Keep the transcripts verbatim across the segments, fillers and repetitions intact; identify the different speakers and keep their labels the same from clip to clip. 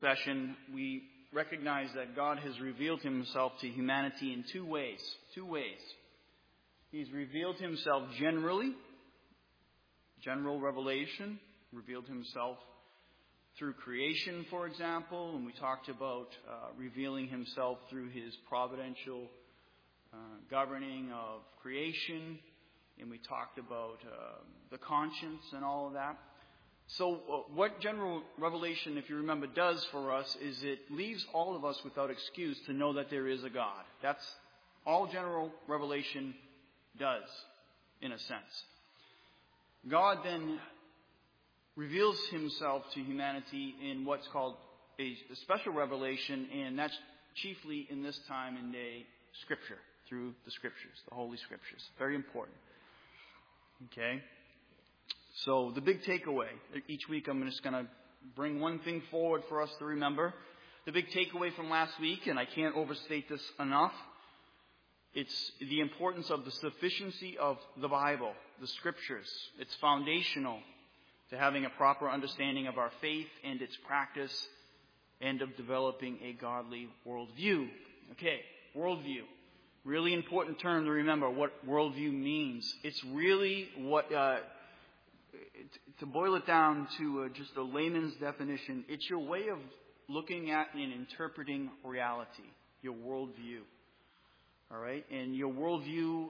Speaker 1: session, we recognize that God has revealed himself to humanity in two ways. Two ways. He's revealed himself generally, general revelation, revealed himself through creation, for example, and we talked about uh, revealing himself through his providential uh, governing of creation, and we talked about uh, the conscience and all of that. So uh, what general revelation, if you remember, does for us is it leaves all of us without excuse to know that there is a God. That's all general revelation does, in a sense. God then reveals himself to humanity in what's called a, a special revelation, and that's chiefly in this time and day Scripture, through the Scriptures, the Holy Scriptures. Very important. Okay? So the big takeaway, each week I'm just going to bring one thing forward for us to remember. The big takeaway from last week, and I can't overstate this enough, it's the importance of the sufficiency of the Bible, the Scriptures. It's foundational to having a proper understanding of our faith and its practice, and of developing a godly worldview. Okay, worldview. Really important term to remember what worldview means. It's really what, uh, to boil it down to uh, just a layman's definition, it's your way of looking at and interpreting reality, your worldview. All right? And your worldview,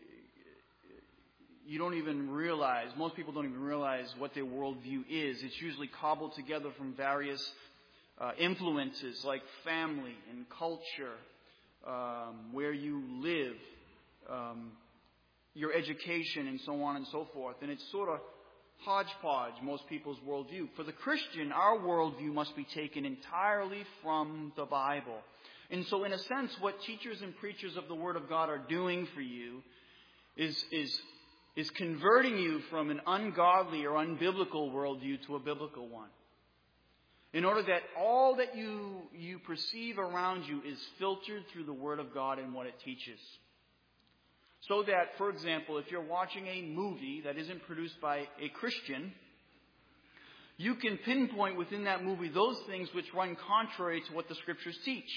Speaker 1: you don't even realize, most people don't even realize what their worldview is. It's usually cobbled together from various uh, influences like family and culture, um, where you live, um, your education, and so on and so forth. And it's sort of hodgepodge, most people's worldview. For the Christian, our worldview must be taken entirely from the Bible. And so in a sense, what teachers and preachers of the Word of God are doing for you is, is, is converting you from an ungodly or unbiblical worldview to a biblical one. In order that all that you, you perceive around you is filtered through the Word of God and what it teaches. So that, for example, if you're watching a movie that isn't produced by a Christian, you can pinpoint within that movie those things which run contrary to what the Scriptures teach.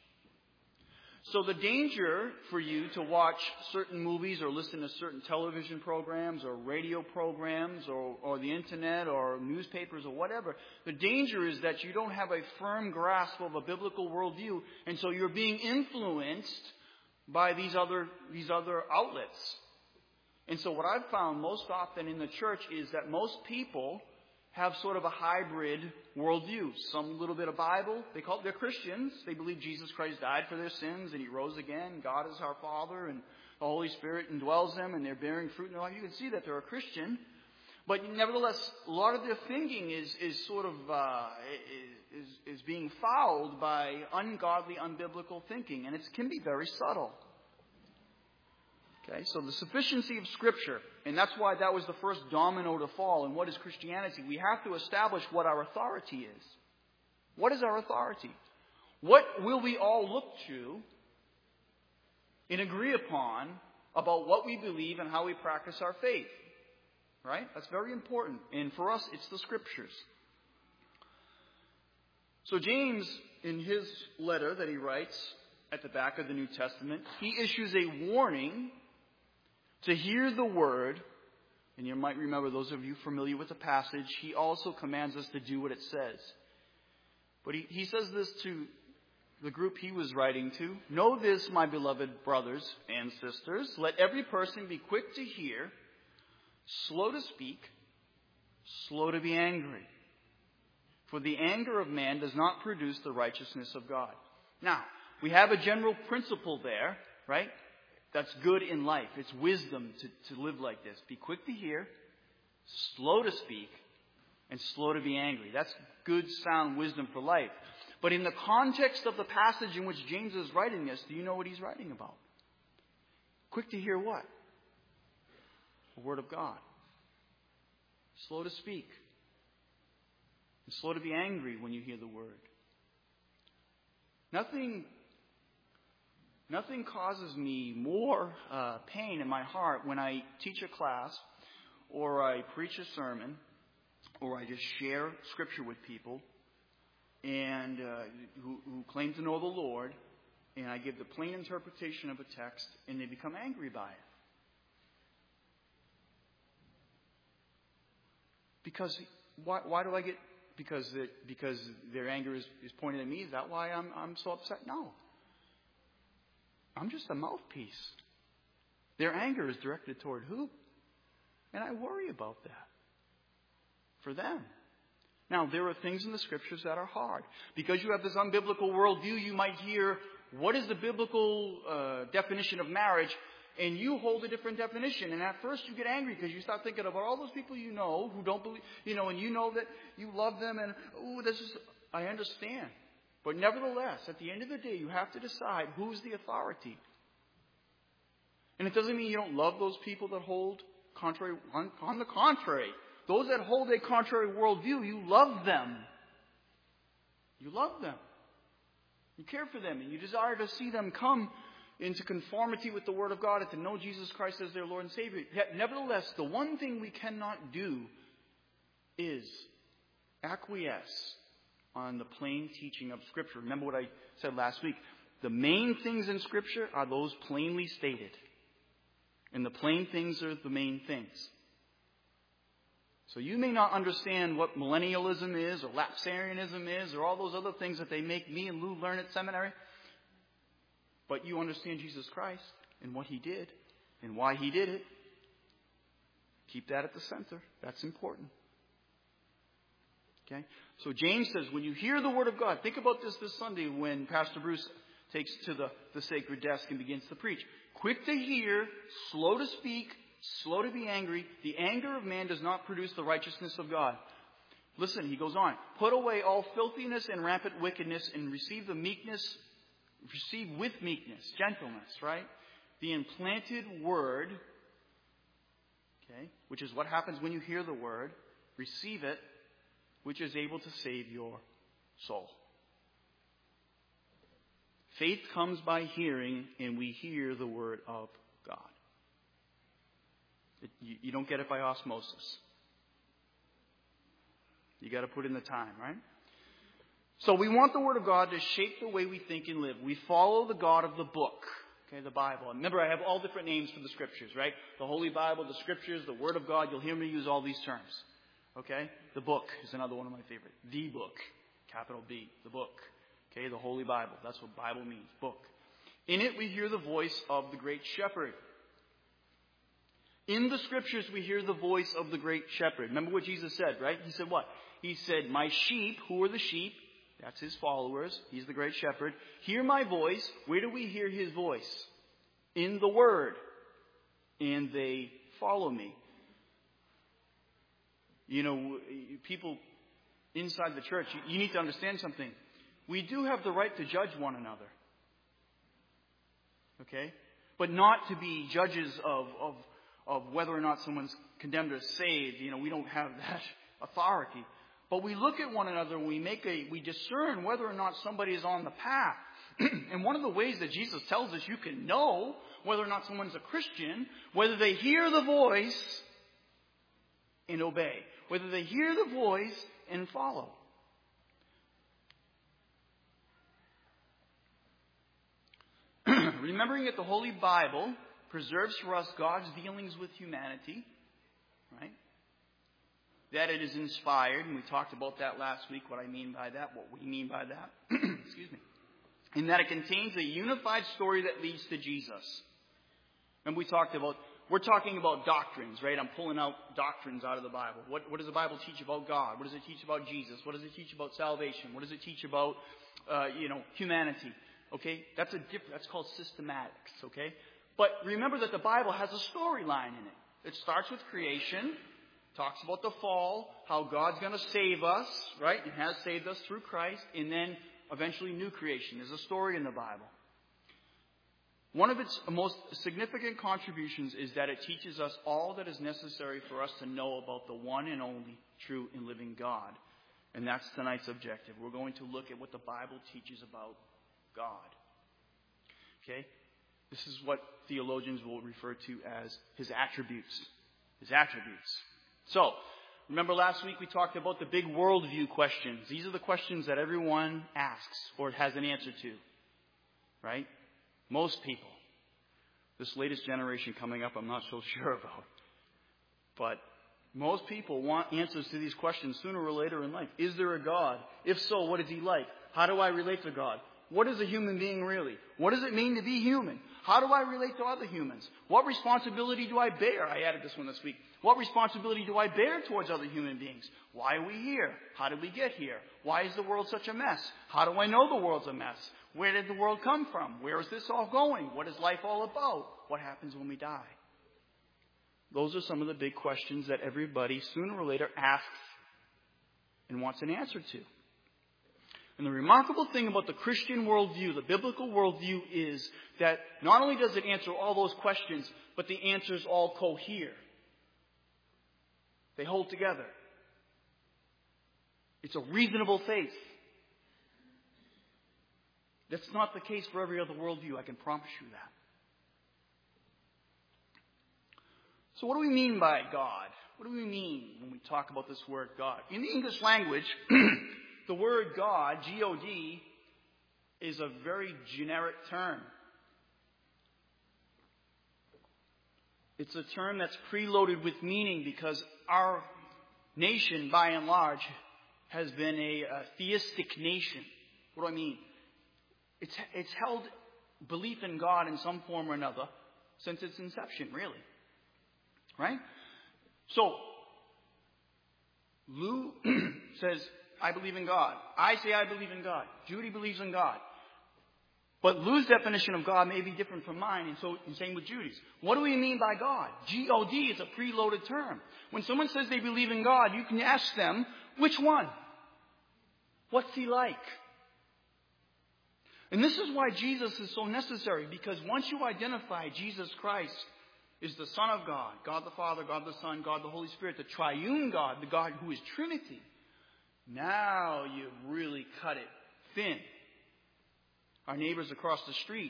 Speaker 1: So the danger for you to watch certain movies or listen to certain television programs or radio programs or, or the internet or newspapers or whatever, the danger is that you don't have a firm grasp of a biblical worldview, and so you're being influenced by these other these other outlets. And so what I've found most often in the church is that most people have sort of a hybrid worldview. Some little bit of Bible. They call it, they're Christians. They believe Jesus Christ died for their sins and He rose again. God is our Father and the Holy Spirit indwells them and they're bearing fruit in their life. You can see that they're a Christian. But nevertheless, a lot of their thinking is, is sort of uh, is, is being fouled by ungodly, unbiblical thinking. And it can be very subtle. Okay, so the sufficiency of Scripture, and that's why that was the first domino to fall. And what is Christianity? We have to establish what our authority is. What is our authority? What will we all look to and agree upon about what we believe and how we practice our faith? Right? That's very important. And for us, it's the Scriptures. So James, in his letter that he writes at the back of the New Testament, he issues a warning to hear the word. And you might remember, those of you familiar with the passage, he also commands us to do what it says. But he, he says this to the group he was writing to. Know this, my beloved brothers and sisters. Let every person be quick to hear, slow to speak, slow to be angry. For the anger of man does not produce the righteousness of God. Now, we have a general principle there, right? That's good in life. It's wisdom to, to live like this. Be quick to hear, slow to speak, and slow to be angry. That's good, sound wisdom for life. But in the context of the passage in which James is writing this, do you know what he's writing about? Quick to hear what? The Word of God. Slow to speak. And slow to be angry when you hear the Word. Nothing, nothing causes me more uh, pain in my heart when I teach a class or I preach a sermon or I just share Scripture with people and uh, who, who claim to know the Lord, and I give the plain interpretation of a text, and they become angry by it. Because why, why do I get? Because the, because their anger is, is pointed at me. Is that why I'm I'm so upset? No. I'm just a mouthpiece. Their anger is directed toward who? And I worry about that for them. Now, there are things in the Scriptures that are hard. Because you have this unbiblical worldview, you might hear, what is the biblical uh, definition of marriage? And you hold a different definition. And at first you get angry because you start thinking about all those people you know who don't believe, you know, and you know that you love them and, oh, this is, I understand. But nevertheless, at the end of the day, you have to decide who's the authority. And it doesn't mean you don't love those people that hold contrary. On, on the contrary, those that hold a contrary worldview, you love them. You love them. You care for them, and you desire to see them come into conformity with the Word of God and to know Jesus Christ as their Lord and Savior. Yet, nevertheless, the one thing we cannot do is acquiesce on the plain teaching of Scripture. Remember what I said last week. The main things in Scripture are those plainly stated. And the plain things are the main things. So you may not understand what millennialism is or lapsarianism is or all those other things that they make me and Lou learn at seminary. But you understand Jesus Christ and what He did and why He did it. Keep that at the center. That's important. Okay? So James says, when you hear the Word of God, think about this this Sunday when Pastor Bruce takes to the, the sacred desk and begins to preach. Quick to hear, slow to speak, slow to be angry. The anger of man does not produce the righteousness of God. Listen, he goes on. Put away all filthiness and rampant wickedness and receive the meekness, receive with meekness, gentleness, right? The implanted word, okay, which is what happens when you hear the word. Receive it, which is able to save your soul. Faith comes by hearing, and we hear the word of God. It, you, you don't get it by osmosis. You got to put in the time, right? So we want the Word of God to shape the way we think and live. We follow the God of the book, okay, the Bible. And remember, I have all different names for the Scriptures, right? The Holy Bible, the Scriptures, the Word of God. You'll hear me use all these terms, okay? The book is another one of my favorite. The book, capital B, the book. Okay, the Holy Bible. That's what Bible means, book. In it, we hear the voice of the great shepherd. In the Scriptures, we hear the voice of the great shepherd. Remember what Jesus said, right? He said what? He said, my sheep, who are the sheep? That's His followers. He's the great shepherd. Hear my voice. Where do we hear His voice? In the Word. And they follow me. You know, people inside the church, you need to understand something. We do have the right to judge one another. Okay? But not to be judges of, of, of whether or not someone's condemned or saved. You know, we don't have that authority. But we look at one another and we make a, we discern whether or not somebody is on the path. And one of the ways that Jesus tells us you can know whether or not someone's a Christian, whether they hear the voice and obey. Whether they hear the voice and follow. Remembering that the Holy Bible preserves for us God's dealings with humanity, right? That it is inspired, and we talked about that last week, what I mean by that, what we mean by that. Excuse me. And that it contains a unified story that leads to Jesus. And we talked about, we're talking about doctrines, right? I'm pulling out doctrines out of the Bible. What, what does the Bible teach about God? What does it teach about Jesus? What does it teach about salvation? What does it teach about, uh, you know, humanity? Okay, that's a diff- that's called systematics, okay? But remember that the Bible has a storyline in it. It starts with creation, talks about the fall, how God's going to save us, right? It has saved us through Christ, and then eventually new creation. There's a story in the Bible. One of its most significant contributions is that it teaches us all that is necessary for us to know about the one and only true and living God. And that's tonight's objective. We're going to look at what the Bible teaches about God. Okay? This is what theologians will refer to as His attributes. His attributes. So, Remember last week we talked about the big worldview questions. These are the questions that everyone asks or has an answer to. Right? Most people. This latest generation coming up, I'm not so sure about. But most people want answers to these questions sooner or later in life. Is there a God? If so, what is He like? How do I relate to God? What is a human being really? What does it mean to be human? How do I relate to other humans? What responsibility do I bear? I added this one this week. What responsibility do I bear towards other human beings? Why are we here? How did we get here? Why is the world such a mess? How do I know the world's a mess? Where did the world come from? Where is this all going? What is life all about? What happens when we die? Those are some of the big questions that everybody sooner or later asks and wants an answer to. And the remarkable thing about the Christian worldview, the biblical worldview, is that not only does it answer all those questions, but the answers all cohere. They hold together. It's a reasonable faith. That's not the case for every other worldview, I can promise you that. So what do we mean by God? What do we mean when we talk about this word God? In the English language, the word God, G O D, is a very generic term. It's a term that's preloaded with meaning because our nation, by and large, has been a, a theistic nation. What do I mean? It's, it's held belief in God in some form or another since its inception, really. Right? So, Lou says, I believe in God. I say I believe in God. Judy believes in God. But Lou's definition of God may be different from mine, and so and same with Judy's. What do we mean by God? G O D is a preloaded term. When someone says they believe in God, you can ask them, which one? What's He like? And this is why Jesus is so necessary, because once you identify Jesus Christ is the Son of God, God the Father, God the Son, God the Holy Spirit, the triune God, the God who is Trinity, now you've really cut it thin. Our neighbors across the street,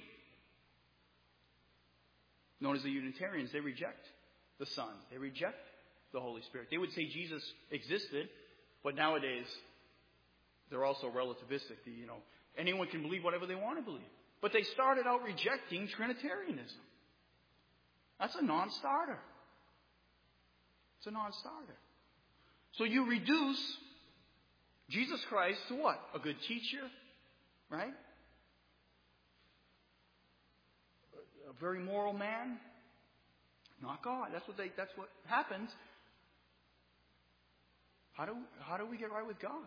Speaker 1: known as the Unitarians, they reject the Son. They reject the Holy Spirit. They would say Jesus existed, but nowadays they're also relativistic. You know, anyone can believe whatever they want to believe. But they started out rejecting Trinitarianism. That's a non-starter. It's a non-starter. So you reduce Jesus Christ to what? A good teacher, right? A very moral man. Not God. That's what they. That's what happens. How do how do we get right with God?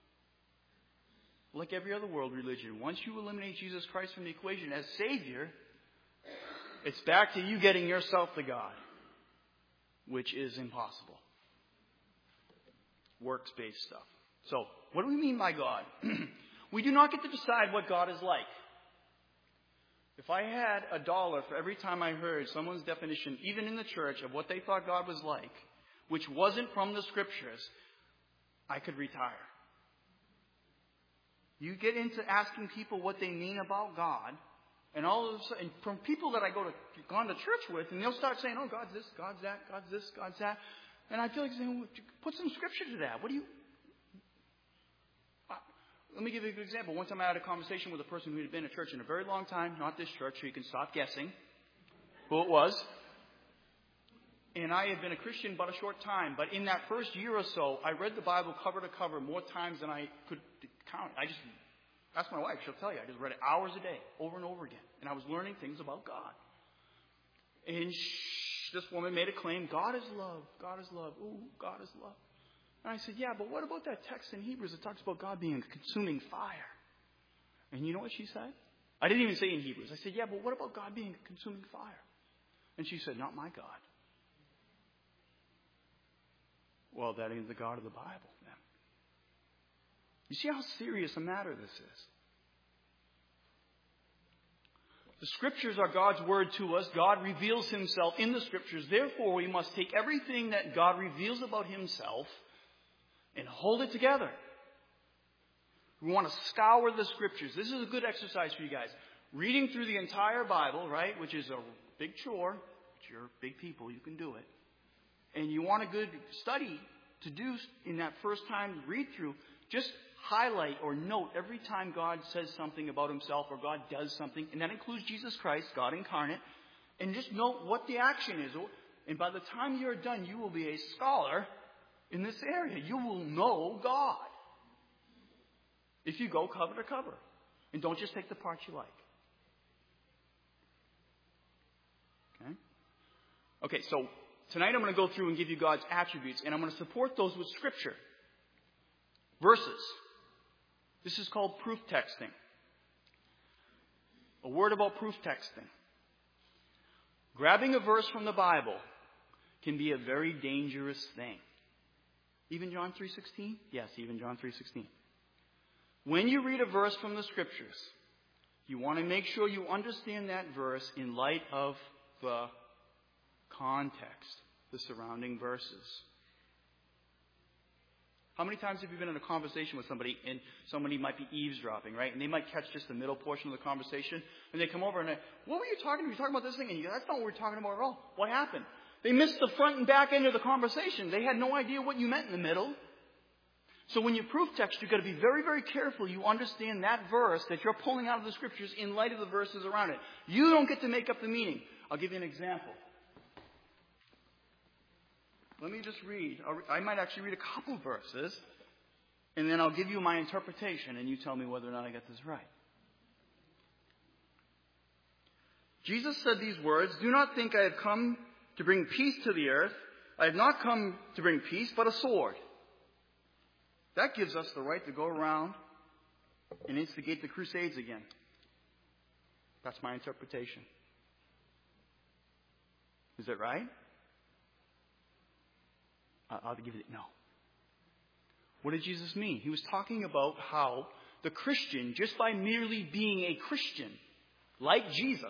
Speaker 1: Like every other world religion, once you eliminate Jesus Christ from the equation as Savior, it's back to you getting yourself to God, which is impossible. Works-based stuff. So, what do we mean by God? We do not get to decide what God is like. If I had a dollar for every time I heard someone's definition, even in the church, of what they thought God was like, which wasn't from the Scriptures, I could retire. You get into asking people what they mean about God, and all of a sudden, from people that I go to gone to church with, and they'll start saying, "Oh, God's this, God's that, God's this, God's that," and I feel like saying, well, "Put some scripture to that. What do you?" Uh, let me give you a good example. One time, I had a conversation with a person who had been at church in a very long time, not this church, so you can stop guessing who it was. And I had been a Christian but a short time. But in that first year or so, I read the Bible cover to cover more times than I could count. I just Ask my wife, she'll tell you. I just read it hours a day, over and over again. And I was learning things about God. And shh, this woman made a claim, God is love, God is love, ooh, God is love. And I said, yeah, but what about that text in Hebrews that talks about God being a consuming fire? And you know what she said? I didn't even say in Hebrews. I said, yeah, but what about God being a consuming fire? And she said, not my God. Well, that ain't the God of the Bible. You see how serious a matter this is? The Scriptures are God's word to us. God reveals Himself in the Scriptures. Therefore, we must take everything that God reveals about Himself and hold it together. We want to scour the Scriptures. This is a good exercise for you guys. Reading through the entire Bible, right, which is a big chore. But you're big people, you can do it. And you want a good study to do in that first time read through, just highlight or note every time God says something about himself or God does something, and that includes Jesus Christ, God incarnate, and just note what the action is. And by the time you're done, you will be a scholar in this area. You will know God if you go cover to cover. And don't just take the parts you like. Okay? Okay, so tonight I'm going to go through and give you God's attributes, and I'm going to support those with Scripture. Verses. This is called proof texting. A word about proof texting. Grabbing a verse from the Bible can be a very dangerous thing. Even John three sixteen? Yes, even John three sixteen. When you read a verse from the Scriptures, you want to make sure you understand that verse in light of the context, the surrounding verses. How many times have you been in a conversation with somebody and somebody might be eavesdropping, right? And they might catch just the middle portion of the conversation and they come over and they, what were you talking about? Were you talking about this thing? And you go, that's not what we're talking about at all. What happened? They missed the front and back end of the conversation. They had no idea what you meant in the middle. So when you proof text, you've got to be very, very careful you understand that verse that you're pulling out of the Scriptures in light of the verses around it. You don't get to make up the meaning. I'll give you an example. Let me just read. I might actually read a couple verses, and then I'll give you my interpretation, and you tell me whether or not I get this right. Jesus said these words, "Do not think I have come to bring peace to the earth. I have not come to bring peace, but a sword." That gives us the right to go around and instigate the Crusades again. That's my interpretation. Is that right? I'll give it no. What did Jesus mean? He was talking about how the Christian, just by merely being a Christian, like Jesus,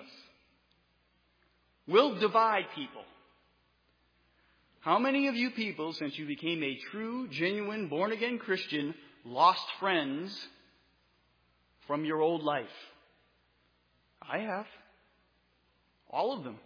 Speaker 1: will divide people. How many of you people, since you became a true, genuine, born-again Christian, lost friends from your old life? I have. All of them.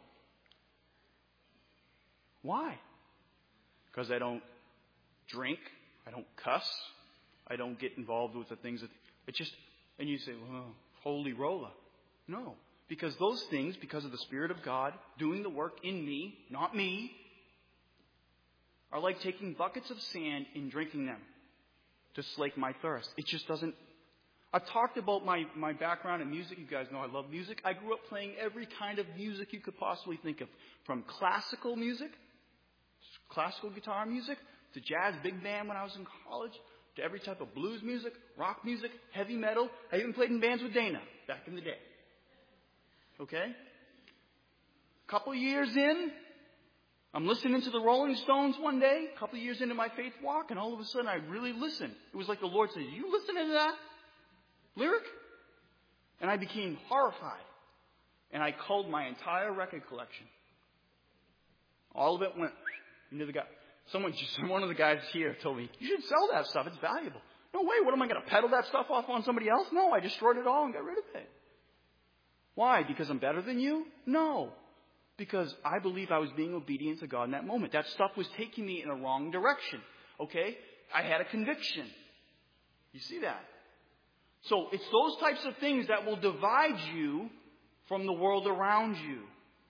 Speaker 1: Why? Because I don't drink, I don't cuss, I don't get involved with the things that... It just... And you say, well, holy roller. No. Because those things, because of the Spirit of God doing the work in me, not me, are like taking buckets of sand and drinking them to slake my thirst. It just doesn't... I've talked about my, my background in music. You guys know I love music. I grew up playing every kind of music you could possibly think of. From classical music, classical guitar music, to jazz big band when I was in college, to every type of blues music, rock music, heavy metal. I even played in bands with Dana back in the day. Okay? A couple years in, I'm listening to the Rolling Stones one day, a couple years into my faith walk, and all of a sudden I really listened. It was like the Lord said, you listening to that lyric? And I became horrified. And I culled my entire record collection. All of it went into the guy. Someone, just one of the guys here told me, you should sell that stuff. It's valuable. No way. What am I going to peddle that stuff off on somebody else? No, I destroyed it all and got rid of it. Why? Because I'm better than you? No. Because I believe I was being obedient to God in that moment. That stuff was taking me in a wrong direction. Okay? I had a conviction. You see that? So it's those types of things that will divide you from the world around you.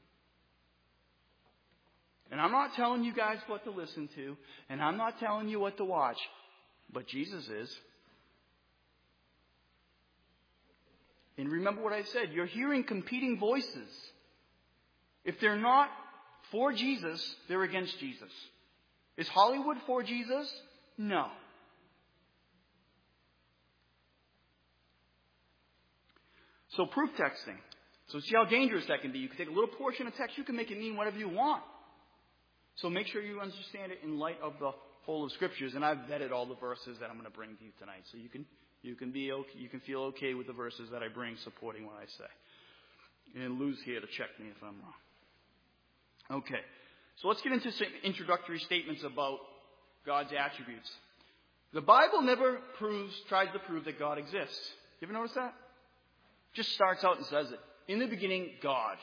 Speaker 1: And I'm not telling you guys what to listen to, and I'm not telling you what to watch, but Jesus is. And remember what I said, you're hearing competing voices. If they're not for Jesus, they're against Jesus. Is Hollywood for Jesus? No. So proof texting. So see how dangerous that can be. You can take a little portion of text, you can make it mean whatever you want. So make sure you understand it in light of the whole of Scriptures. And I've vetted all the verses that I'm going to bring to you tonight. So you can you can be okay, you can feel okay with the verses that I bring supporting what I say. And Lou's here to check me if I'm wrong. Okay. So let's get into some introductory statements about God's attributes. The Bible never proves, tries to prove that God exists. You ever notice that? Just starts out and says it. In the beginning, God.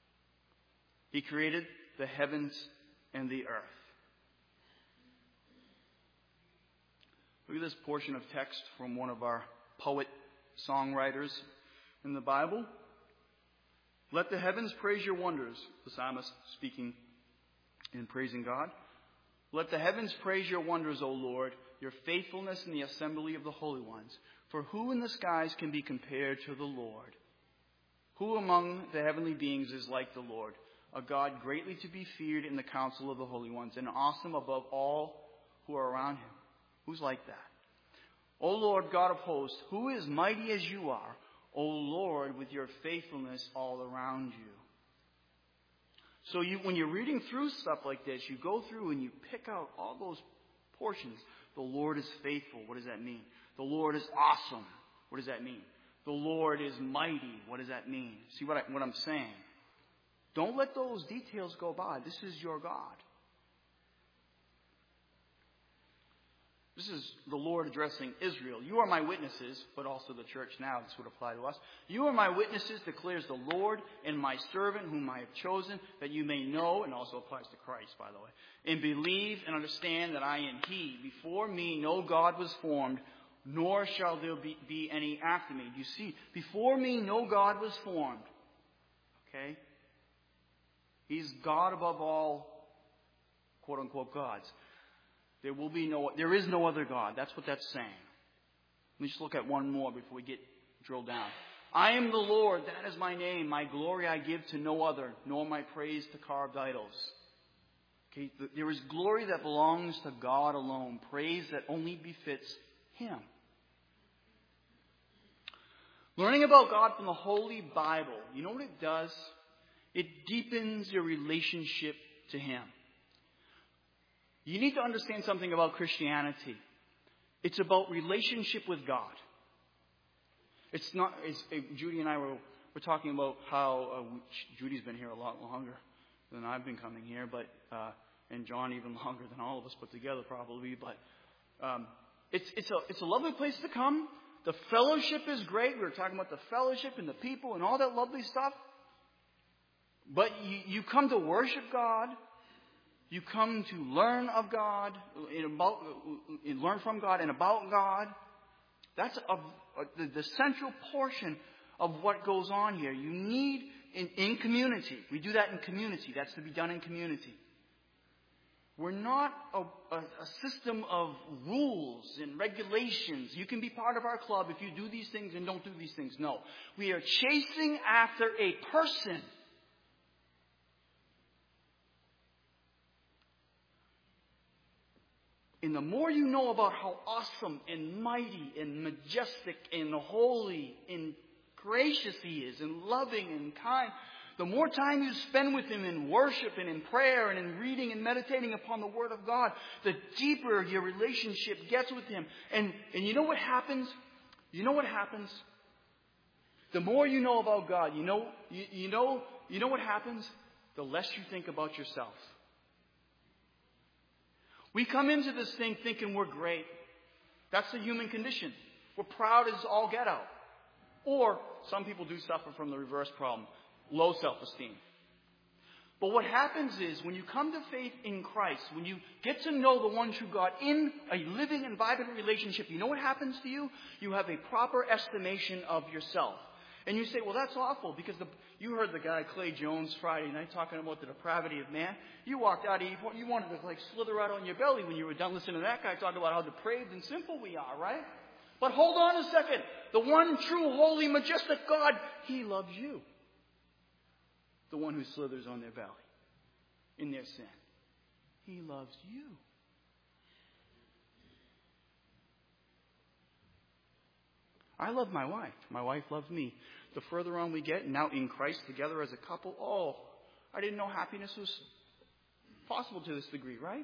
Speaker 1: He created the heavens and the earth. Look at this portion of text from one of our poet songwriters in the Bible. Let the heavens praise your wonders, the psalmist speaking in praising God. Let the heavens praise your wonders, O Lord, your faithfulness in the assembly of the holy ones. For who in the skies can be compared to the Lord? Who among the heavenly beings is like the Lord? A God greatly to be feared in the council of the holy ones, and awesome above all who are around him. Who's like that? O Lord, God of hosts, who is mighty as you are, O Lord, with your faithfulness all around you. So you, when you're reading through stuff like this, you go through and you pick out all those portions. The Lord is faithful. What does that mean? The Lord is awesome. What does that mean? The Lord is mighty. What does that mean? See what, I, what I'm saying? Don't let those details go by. This is your God. This is the Lord addressing Israel. You are my witnesses, but also the church now. This would apply to us. You are my witnesses, declares the Lord, and my servant whom I have chosen, that you may know, and also applies to Christ, by the way, and believe and understand that I am He. Before me no God was formed, nor shall there be, be any after me. You see, before me no God was formed. Okay? He's God above all, quote-unquote, gods. There will be no, there is no other God. That's what that's saying. Let me just look at one more before we get drilled down. I am the Lord, that is my name. My glory I give to no other, nor my praise to carved idols. Okay, there is glory that belongs to God alone, praise that only befits Him. Learning about God from the Holy Bible, you know what it does? It deepens your relationship to Him. You need to understand something about Christianity. It's about relationship with God. It's not, it's, Judy and I were, were talking about how, uh, Judy's been here a lot longer than I've been coming here, but, uh, and John even longer than all of us put together probably, but, um, it's, it's a, it's a lovely place to come. The fellowship is great. We were talking about the fellowship and the people and all that lovely stuff. But you, you come to worship God. You come to learn of God, and about, and learn from God and about God. That's a, a, the, the central portion of what goes on here. You need, in, in community, we do that in community. That's to be done in community. We're not a, a, a system of rules and regulations. You can be part of our club if you do these things and don't do these things. No. We are chasing after a person. And the more you know about how awesome and mighty and majestic and holy and gracious He is and loving and kind, the more time you spend with Him in worship and in prayer and in reading and meditating upon the Word of God, the deeper your relationship gets with Him. And, and you know what happens? You know what happens? The more you know about God, you know, you, you know, you know what happens? The less you think about yourself. We come into this thing thinking we're great. That's the human condition. We're proud as all get out. Or some people do suffer from the reverse problem, low self-esteem. But what happens is when you come to faith in Christ, when you get to know the one true God in a living and vibrant relationship, you know what happens to you? You have a proper estimation of yourself. And you say, well, that's awful, because the, you heard the guy Clay Jones Friday night talking about the depravity of man. You walked out, you, you wanted to like slither out on your belly when you were done listening to that guy talk about how depraved and sinful we are, right? But hold on a second. The one true, holy, majestic God, He loves you. The one who slithers on their belly in their sin. He loves you. I love my wife. My wife loves me. The further on we get, now in Christ together as a couple, oh, I didn't know happiness was possible to this degree, right?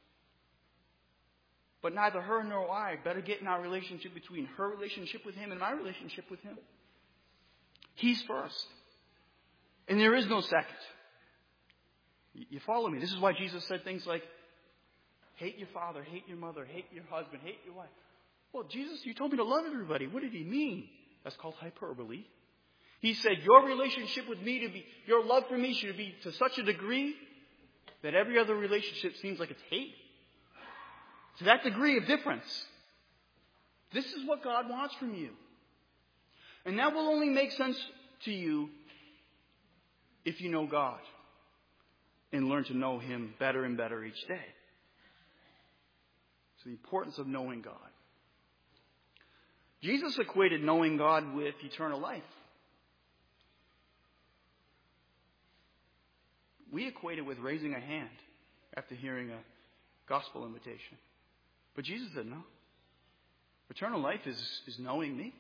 Speaker 1: But neither her nor I better get in our relationship between her relationship with Him and my relationship with Him. He's first. And there is no second. You follow me? This is why Jesus said things like, hate your father, hate your mother, hate your husband, hate your wife. Well, Jesus, you told me to love everybody. What did He mean? That's called hyperbole. He said, your relationship with me to be, your love for me should be to such a degree that every other relationship seems like it's hate. To that degree of difference. This is what God wants from you. And that will only make sense to you if you know God and learn to know Him better and better each day. It's the importance of knowing God. Jesus equated knowing God with eternal life. We equate it with raising a hand after hearing a gospel invitation. But Jesus said, no. Eternal life is, is knowing me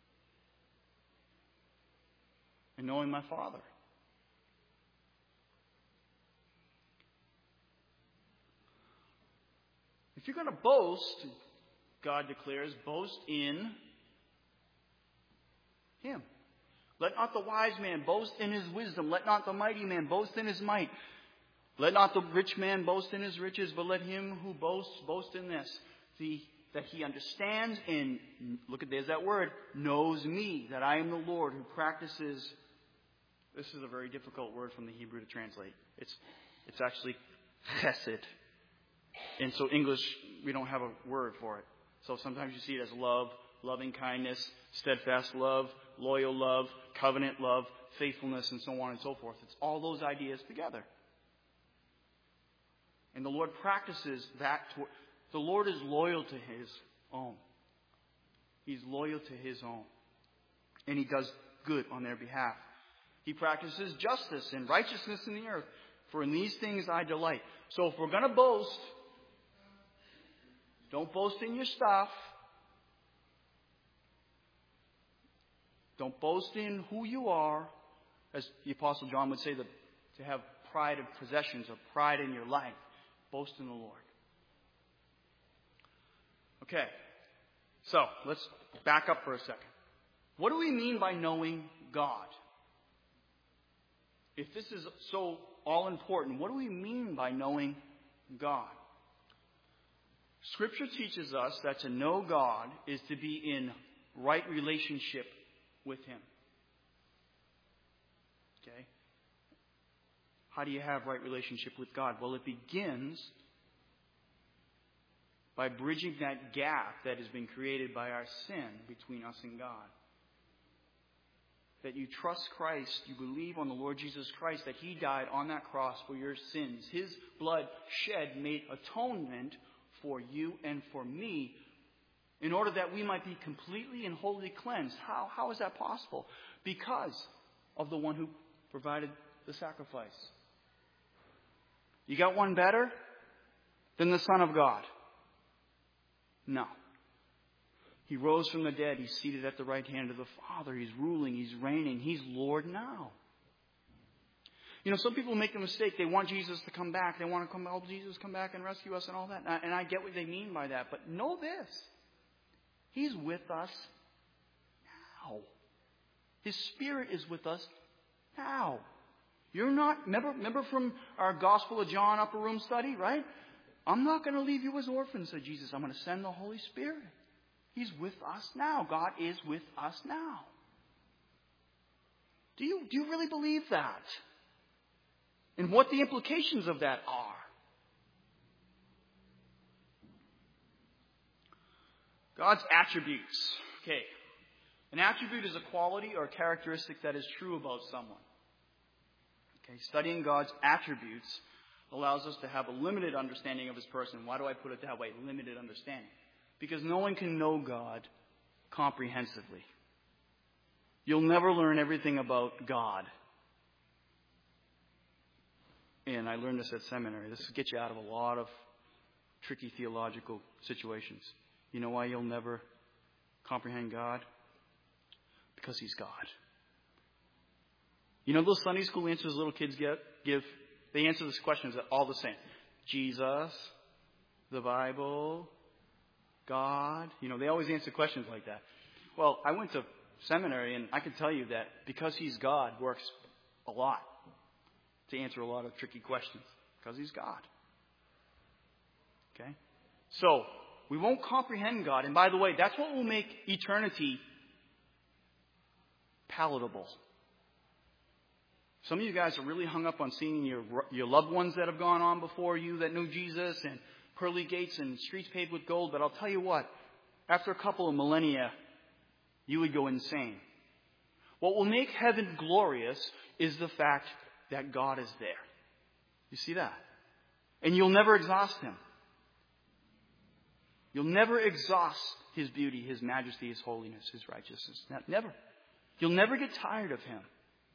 Speaker 1: and knowing my Father. If you're going to boast, God declares, boast in Him. Let not the wise man boast in his wisdom. Let not the mighty man boast in his might. Let not the rich man boast in his riches, but let him who boasts boast in this, the, that he understands and, look at there's that word, knows me, that I am the Lord who practices. This is a very difficult word from the Hebrew to translate. It's, it's actually chesed. And so English, we don't have a word for it. So sometimes you see it as love, loving kindness, steadfast love, loyal love, covenant love, faithfulness, and so on and so forth. It's all those ideas together. And the Lord practices that. To, the Lord is loyal to His own. He's loyal to His own. And He does good on their behalf. He practices justice and righteousness in the earth. For in these things I delight. So if we're going to boast, don't boast in your stuff. Don't boast in who you are. As the Apostle John would say, that to have pride of possessions or pride in your life. Boast in the Lord. Okay. So, let's back up for a second. What do we mean by knowing God? If this is so all important, what do we mean by knowing God? Scripture teaches us that to know God is to be in right relationship with Him. Okay? How do you have right relationship with God? Well, it begins by bridging that gap that has been created by our sin between us and God. That you trust Christ, you believe on the Lord Jesus Christ, that He died on that cross for your sins. His blood shed made atonement for you and for me in order that we might be completely and wholly cleansed. How, how is that possible? Because of the one who provided the sacrifice. You got one better than the Son of God? No. He rose from the dead. He's seated at the right hand of the Father. He's ruling. He's reigning. He's Lord now. You know, some people make the mistake. They want Jesus to come back. They want to come, oh, Jesus, come back and rescue us and all that. And I, and I get what they mean by that. But know this. He's with us now. His Spirit is with us now. You're not, remember, remember from our Gospel of John upper room study, right? I'm not going to leave you as orphans, said Jesus. I'm going to send the Holy Spirit. He's with us now. God is with us now. Do you, do you really believe that? And what the implications of that are? God's attributes. Okay. An attribute is a quality or a characteristic that is true about someone. Okay. Studying God's attributes allows us to have a limited understanding of His person. Why do I put it that way? Limited understanding. Because no one can know God comprehensively. You'll never learn everything about God. And I learned this at seminary. This will get you out of a lot of tricky theological situations. You know why you'll never comprehend God? Because He's God. You know those Sunday school answers little kids get, give? They answer these questions all the same. Jesus, the Bible, God. You know, they always answer questions like that. Well, I went to seminary, and I can tell you that because He's God works a lot to answer a lot of tricky questions. Because He's God. Okay? So, we won't comprehend God. And by the way, that's what will make eternity palatable. Some of you guys are really hung up on seeing your your loved ones that have gone on before you that knew Jesus and pearly gates and streets paved with gold. But I'll tell you what, after a couple of millennia, you would go insane. What will make heaven glorious is the fact that God is there. You see that? And you'll never exhaust Him. You'll never exhaust His beauty, His majesty, His holiness, His righteousness. Never. You'll never get tired of Him.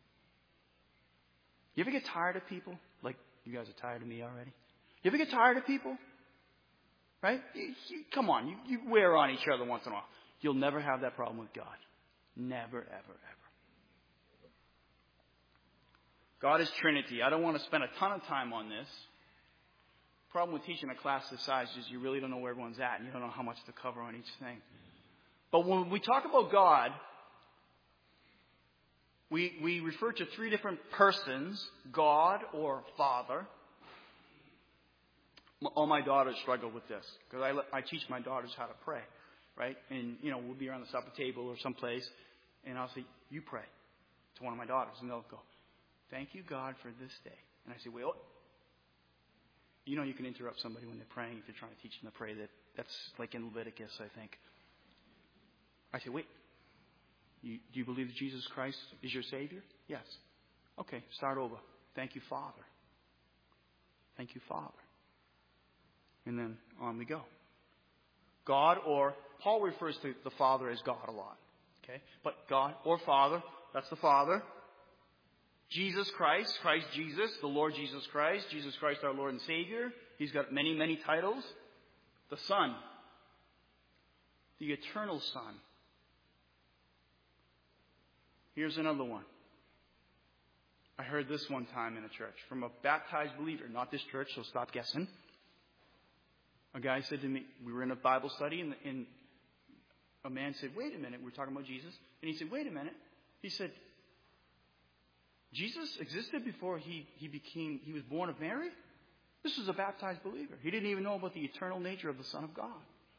Speaker 1: You ever get tired of people? Like you guys are tired of me already? You ever get tired of people? Right? You, you, come on, you, you wear on each other once in a while. You'll never have that problem with God. Never, ever, ever. God is Trinity. I don't want to spend a ton of time on this. The problem with teaching a class this size is you really don't know where everyone's at and you don't know how much to cover on each thing. But when we talk about God, we, we refer to three different persons, God or Father. All my daughters struggle with this because I, I teach my daughters how to pray, right? And, you know, we'll be around the supper table or someplace and I'll say, you pray to one of my daughters. And they'll go, thank you, God, for this day. And I say, wait, what? You know you can interrupt somebody when they're praying if you're trying to teach them to pray. That That's like in Leviticus, I think. I say, wait, you, do you believe that Jesus Christ is your Savior? Yes. Okay, start over. Thank you, Father. Thank you, Father. And then on we go. God, or Paul refers to the Father as God a lot. Okay? But God or Father, that's the Father. Jesus Christ, Christ Jesus, the Lord Jesus Christ, Jesus Christ our Lord and Savior. He's got many, many titles. The Son, the eternal Son. Here's another one. I heard this one time in a church from a baptized believer, not this church, so stop guessing. A guy said to me, we were in a Bible study, and, and a man said, wait a minute, we were talking about Jesus. And he said, wait a minute. He said, Jesus existed before he, he became, he was born of Mary? This was a baptized believer. He didn't even know about the eternal nature of the Son of God.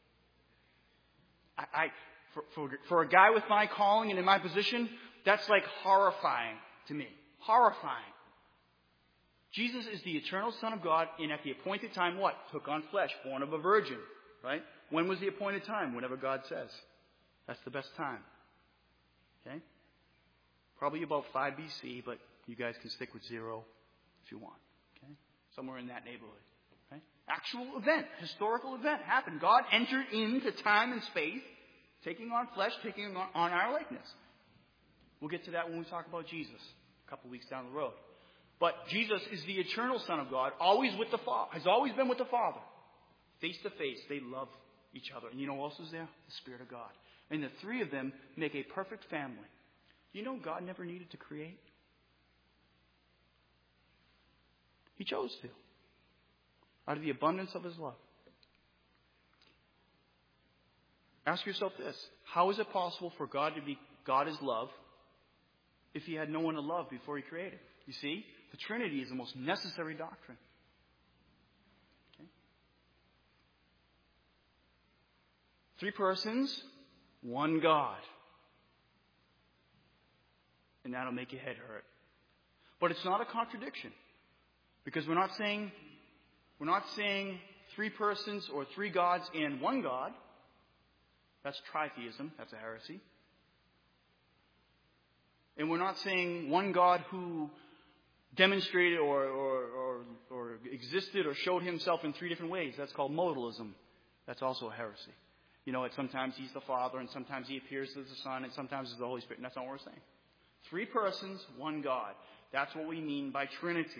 Speaker 1: I, I for, for, for a guy with my calling and in my position, that's like horrifying to me. Horrifying. Jesus is the eternal Son of God, and at the appointed time, what? Took on flesh, born of a virgin, right? When was the appointed time? Whenever God says. That's the best time. Okay? Probably about five B C, but you guys can stick with zero if you want. Okay? Somewhere in that neighborhood. Okay? Actual event, historical event happened. God entered into time and space, taking on flesh, taking on, on our likeness. We'll get to that when we talk about Jesus a couple weeks down the road. But Jesus is the eternal Son of God, always with the Father, has always been with the Father. Face to face, they love each other. And you know who else is there? The Spirit of God. And the three of them make a perfect family. You know God never needed to create? He chose to. Out of the abundance of His love. Ask yourself this. How is it possible for God to be God is love if He had no one to love before He created? You see? The Trinity is the most necessary doctrine. Okay? Three persons, one God. And that'll make your head hurt. But it's not a contradiction. Because we're not saying we're not saying three persons or three gods and one God. That's tritheism. That's a heresy. And we're not saying one God who demonstrated or, or, or, or existed or showed Himself in three different ways. That's called modalism. That's also a heresy. You know, sometimes He's the Father, and sometimes He appears as the Son, and sometimes as the Holy Spirit. And that's not what we're saying. Three persons, one God. That's what we mean by Trinity.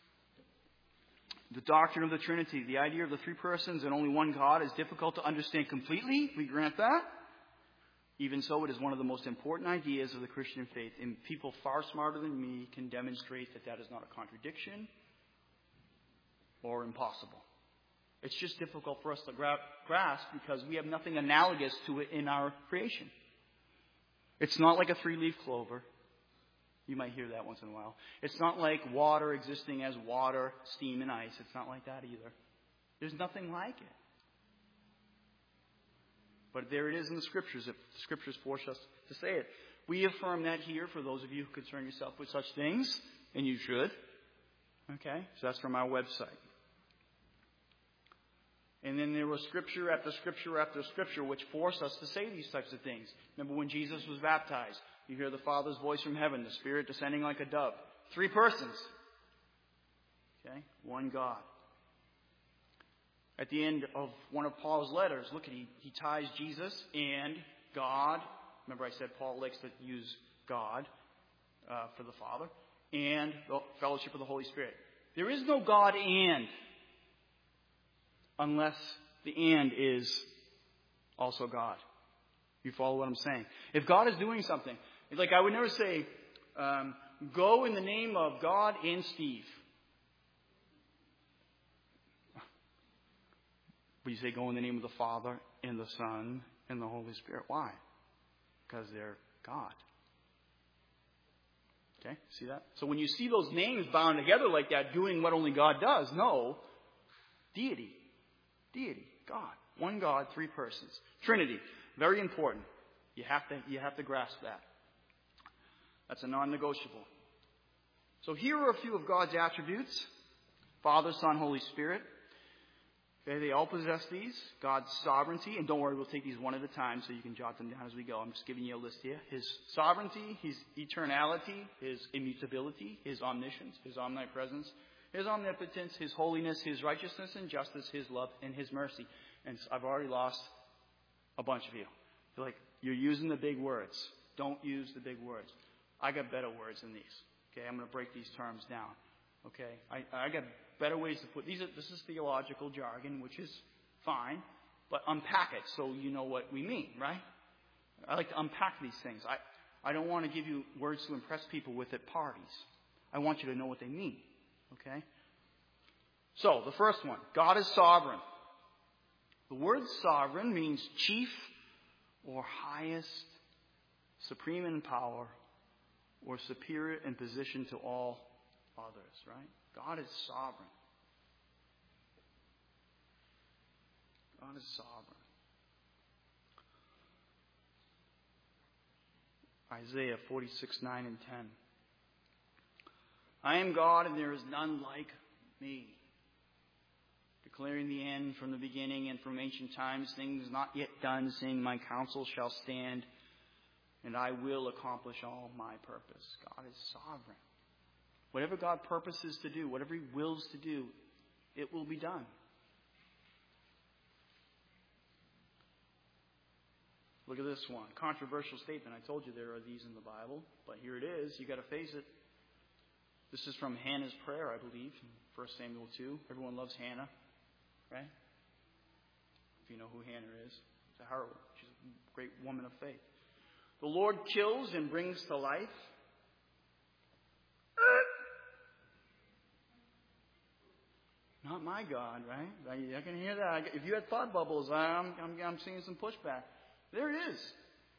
Speaker 1: The doctrine of the Trinity, the idea of the three persons and only one God, is difficult to understand completely. We grant that. Even so, it is one of the most important ideas of the Christian faith. And people far smarter than me can demonstrate that that is not a contradiction or impossible. It's just difficult for us to gra- grasp because we have nothing analogous to it in our creation. It's not like a three-leaf clover. You might hear that once in a while. It's not like water existing as water, steam, and ice. It's not like that either. There's nothing like it. But there it is in the Scriptures, if the Scriptures force us to say it. We affirm that here for those of you who concern yourself with such things, and you should. Okay? So that's from our website. And then there was scripture after scripture after scripture which force us to say these types of things. Remember when Jesus was baptized, you hear the Father's voice from heaven, the Spirit descending like a dove. Three persons. Okay? One God. At the end of one of Paul's letters, look at he, he ties Jesus and God. Remember I said Paul likes to use God uh, for the Father. And the fellowship of the Holy Spirit. There is no God and unless the and is also God. You follow what I'm saying? If God is doing something, like I would never say, um, go in the name of God and Steve. But you say go in the name of the Father and the Son and the Holy Spirit. Why? Because they're God. Okay, see that? So when you see those names bound together like that, doing what only God does, no. Deity. Deity. God. One God, three persons. Trinity. Very important. You have to, you have to grasp that. That's a non-negotiable. So here are a few of God's attributes. Father, Son, Holy Spirit. Okay, they all possess these. God's sovereignty. And don't worry, we'll take these one at a time so you can jot them down as we go. I'm just giving you a list here. His sovereignty, His eternality, His immutability, His omniscience, His omnipresence, His omnipotence, His holiness, His righteousness and justice, His love, and His mercy. And I've already lost a bunch of you. You're like, you're using the big words. Don't use the big words. I got better words than these. Okay, I'm going to break these terms down. Okay, I, I got better ways to put these. Are, this is theological jargon, which is fine, but unpack it so you know what we mean, right? I like to unpack these things. I, I don't want to give you words to impress people with at parties. I want you to know what they mean. Okay? So, the first one, God is sovereign. The word sovereign means chief or highest, supreme in power, or superior in position to all others, right? God is sovereign. God is sovereign. Isaiah forty-six, nine and ten. I am God and there is none like me. Declaring the end from the beginning and from ancient times, things not yet done, saying my counsel shall stand and I will accomplish all my purpose. God is sovereign. Whatever God purposes to do, whatever He wills to do, it will be done. Look at this one. Controversial statement. I told you there are these in the Bible, but here it is. You've got to face it. This is from Hannah's prayer, I believe, in First Samuel two. Everyone loves Hannah, right? If you know who Hannah is. It's a heroine. She's a great woman of faith. The Lord kills and brings to life. Not my God, right? I, I can hear that. If you had thought bubbles, I'm, I'm, I'm seeing some pushback. There it is.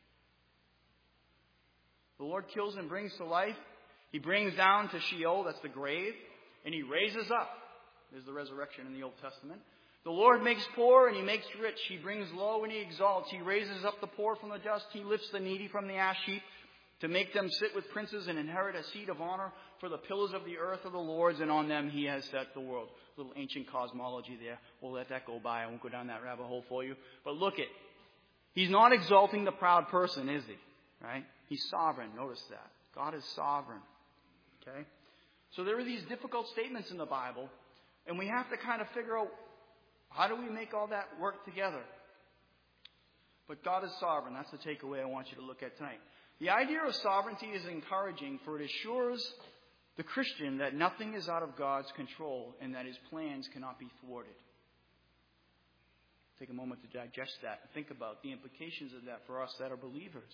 Speaker 1: The Lord kills and brings to life. He brings down to Sheol, that's the grave, and He raises up. There's the resurrection in the Old Testament. The Lord makes poor and He makes rich. He brings low and He exalts. He raises up the poor from the dust. He lifts the needy from the ash heap to make them sit with princes and inherit a seat of honor. For the pillars of the earth are the Lord's, and on them He has set the world. A little ancient cosmology there. We'll let that go by. I won't go down that rabbit hole for you. But look it. He's not exalting the proud person, is He? Right? He's sovereign. Notice that. God is sovereign. Okay? So there are these difficult statements in the Bible, and we have to kind of figure out, how do we make all that work together? But God is sovereign. That's the takeaway I want you to look at tonight. The idea of sovereignty is encouraging, for it assures the Christian that nothing is out of God's control and that His plans cannot be thwarted. Take a moment to digest that and think about the implications of that for us that are believers.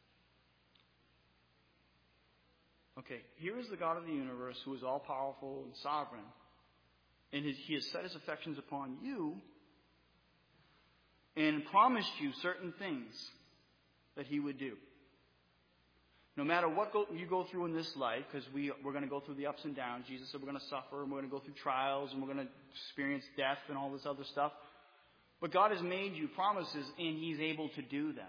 Speaker 1: Okay, here is the God of the universe who is all-powerful and sovereign. And He has set His affections upon you and promised you certain things that He would do. No matter what go, you go through in this life, because we, we're going to go through the ups and downs. Jesus said we're going to suffer, and we're going to go through trials, and we're going to experience death and all this other stuff. But God has made you promises, and He's able to do them.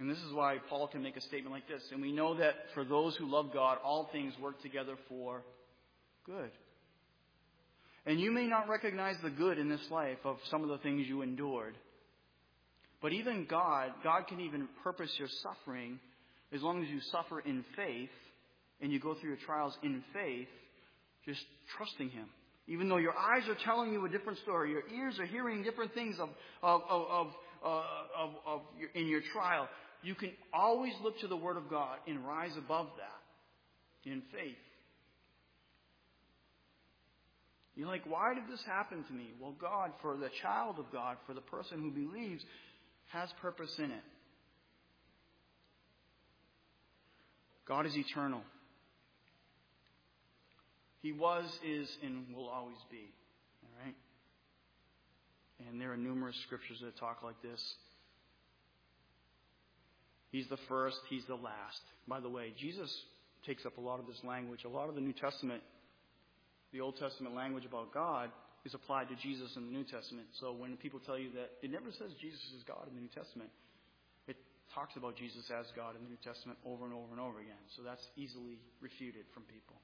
Speaker 1: And this is why Paul can make a statement like this. And we know that for those who love God, all things work together for good. And you may not recognize the good in this life of some of the things you endured. But even God, God can even purpose your suffering as long as you suffer in faith and you go through your trials in faith, just trusting Him. Even though your eyes are telling you a different story, your ears are hearing different things of, of, of, of, uh, of, of your, in your trial, you can always look to the Word of God and rise above that in faith. You're like, why did this happen to me? Well, God, for the child of God, for the person who believes, has purpose in it. God is eternal. He was, is, and will always be. All right? And there are numerous scriptures that talk like this. He's the first, He's the last. By the way, Jesus takes up a lot of this language. A lot of the New Testament, the Old Testament language about God is applied to Jesus in the New Testament. So when people tell you that it never says Jesus is God in the New Testament, it talks about Jesus as God in the New Testament over and over and over again. So that's easily refuted from people.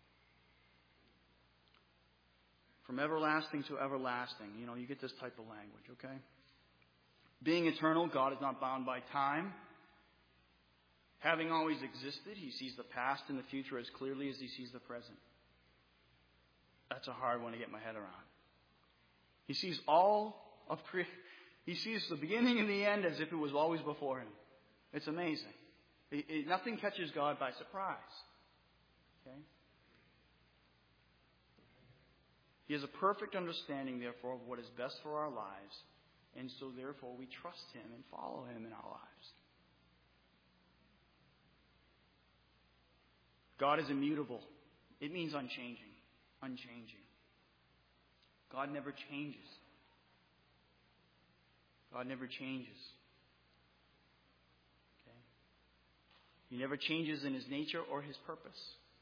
Speaker 1: From everlasting to everlasting. You know, you get this type of language, okay? Being eternal, God is not bound by time. Having always existed, He sees the past and the future as clearly as He sees the present. That's a hard one to get my head around. He sees all of creation. He sees the beginning and the end as if it was always before Him. It's amazing. It, it, nothing catches God by surprise. Okay? He has a perfect understanding, therefore, of what is best for our lives. And so, therefore, we trust Him and follow Him in our lives. God is immutable. It means unchanging. Unchanging. God never changes. God never changes. Okay? He never changes in His nature or His purpose.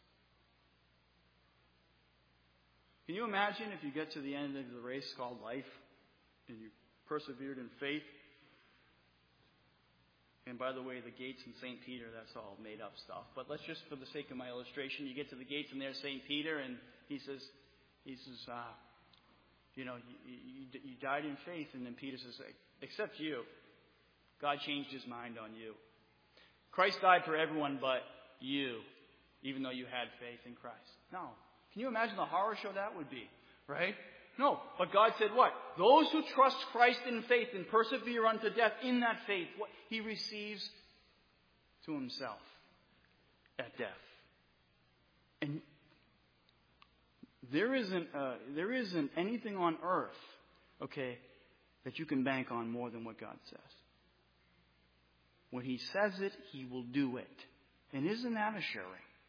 Speaker 1: Can you imagine if you get to the end of the race called life and you persevered in faith? And by the way, the gates in Saint Peter, that's all made up stuff. But let's just, for the sake of my illustration, you get to the gates and there's Saint Peter, and he says, he says, uh, you know, you, you, you died in faith. And then Peter says, except you. God changed His mind on you. Christ died for everyone but you, even though you had faith in Christ. No. Can you imagine the horror show that would be, right? No. But God said what? Those who trust Christ in faith and persevere unto death in that faith, what He receives to Himself at death. And there isn't uh, there isn't anything on earth, okay, that you can bank on more than what God says. When He says it, He will do it. And isn't that assuring?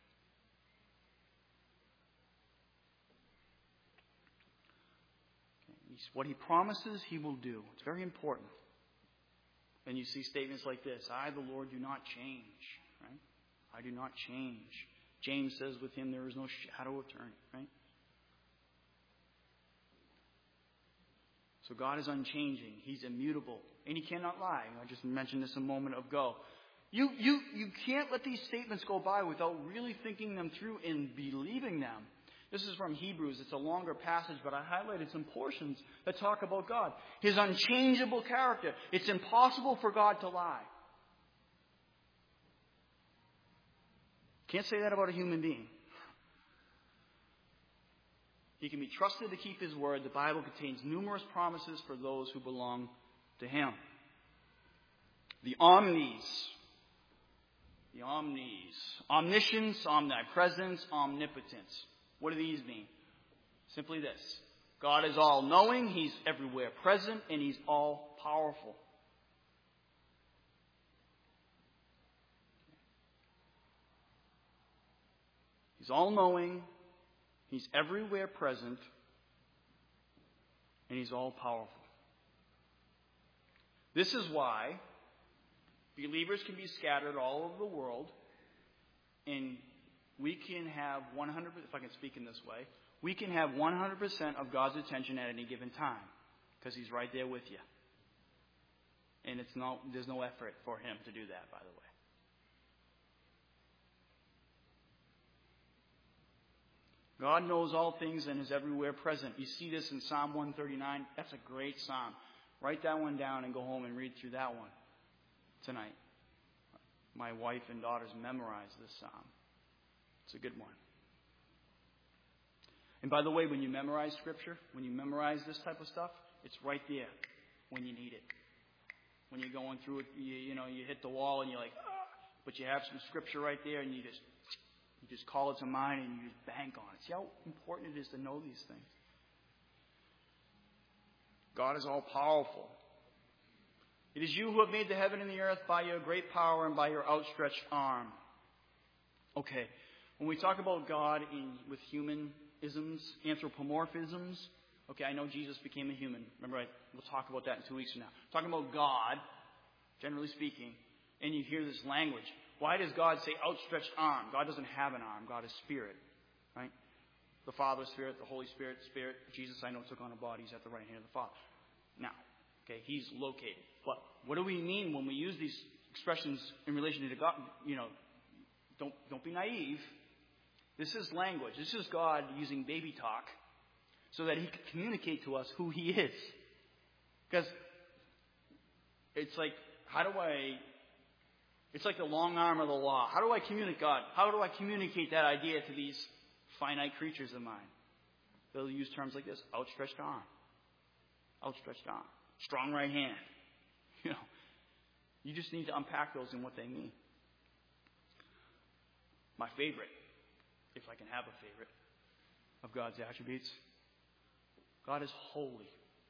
Speaker 1: What He promises, He will do. It's very important. And you see statements like this, I, the Lord, do not change. Right? I do not change. James says with Him there is no shadow of turning. Right? So God is unchanging. He's immutable. And He cannot lie. I just mentioned this a moment ago. You, you, you can't let these statements go by without really thinking them through and believing them. This is from Hebrews. It's a longer passage, but I highlighted some portions that talk about God. His unchangeable character. It's impossible for God to lie. Can't say that about a human being. He can be trusted to keep His word. The Bible contains numerous promises for those who belong to Him. The omnis. The omnis. Omniscience, omnipresence, omnipotence. What do these mean? Simply this. God is all-knowing, He's everywhere present, and He's all-powerful. He's all-knowing, He's everywhere present, and He's all-powerful. This is why believers can be scattered all over the world, and we can have one hundred percent, if I can speak in this way, we can have one hundred percent of God's attention at any given time because He's right there with you. And it's no, there's no effort for him to do that, by the way. God knows all things and is everywhere present. You see this in Psalm one thirty-nine. That's a great psalm. Write that one down and go home and read through that one tonight. My wife and daughters memorized this psalm. It's a good one. And by the way, when you memorize Scripture, when you memorize this type of stuff, it's right there when you need it. When you're going through it, you, you know, you hit the wall and you're like, ah, but you have some Scripture right there and you just you just call it to mind and you just bank on it. See how important it is to know these things. God is all powerful. It is you who have made the heaven and the earth by your great power and by your outstretched arm. Okay, when we talk about God in with humanisms, anthropomorphisms, okay, I know Jesus became a human. Remember, I, we'll talk about that in two weeks from now. Talking about God, generally speaking, and you hear this language. Why does God say outstretched arm? God doesn't have an arm. God is spirit, right? The Father is spirit, the Holy Spirit, spirit. Jesus, I know, took on a body. He's at the right hand of the Father. Now, okay, he's located. But what do we mean when we use these expressions in relation to God? You know, don't don't be naive. This is language. This is God using baby talk so that he can communicate to us who he is. Because it's like, how do I... It's like the long arm of the law. How do I communicate God? How do I communicate that idea to these finite creatures of mine? They'll use terms like this. Outstretched arm. Outstretched arm. Strong right hand. You know, you just need to unpack those and what they mean. My favorite, if I can have a favorite, of God's attributes. God is holy.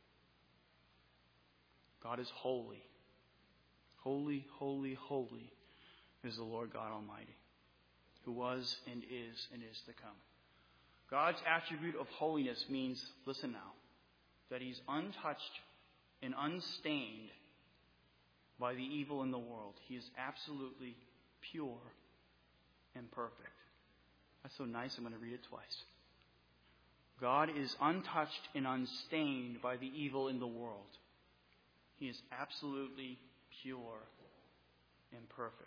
Speaker 1: God is holy. Holy, holy, holy is the Lord God Almighty, who was and is and is to come. God's attribute of holiness means, listen now, that he's untouched and unstained by the evil in the world. He is absolutely pure and perfect. That's so nice, I'm going to read it twice. God is untouched and unstained by the evil in the world. He is absolutely pure and perfect.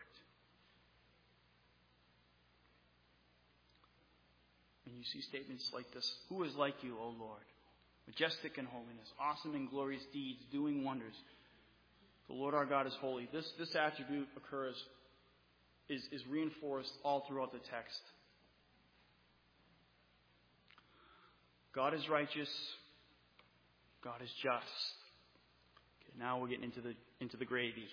Speaker 1: And you see statements like this. Who is like you, O Lord? Majestic in holiness, awesome in glorious deeds, doing wonders. The Lord our God is holy. This, this attribute occurs, is, is reinforced all throughout the text. God is righteous. God is just. Okay, now we're getting into the into the gravy.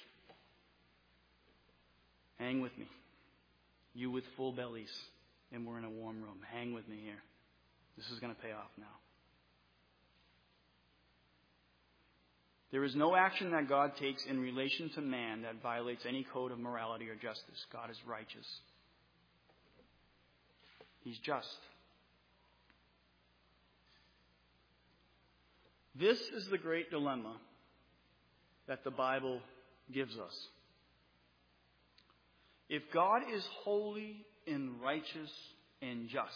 Speaker 1: Hang with me. You with full bellies, and we're in a warm room. Hang with me here. This is going to pay off now. There is no action that God takes in relation to man that violates any code of morality or justice. God is righteous. He's just. This is the great dilemma that the Bible gives us. If God is holy and righteous and just,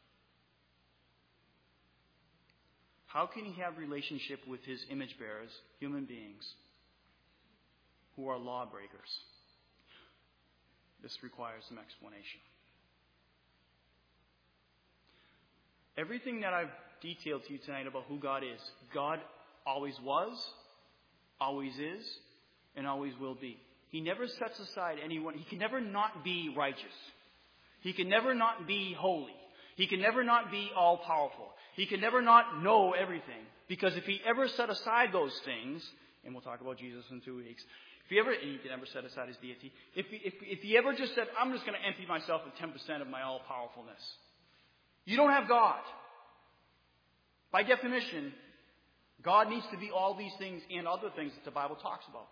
Speaker 1: how can he have relationship with his image bearers, human beings, who are lawbreakers? This requires some explanation. Everything that I've detailed to you tonight about who God is, God always was, always is, and always will be. He never sets aside anyone. He can never not be righteous. He can never not be holy. He can never not be all-powerful. He can never not know everything. Because if he ever set aside those things, and we'll talk about Jesus in two weeks, if he ever, and he can never set aside his deity, if he, if, if he ever just said, I'm just going to empty myself of ten percent of my all-powerfulness, you don't have God. By definition, God needs to be all these things and other things that the Bible talks about.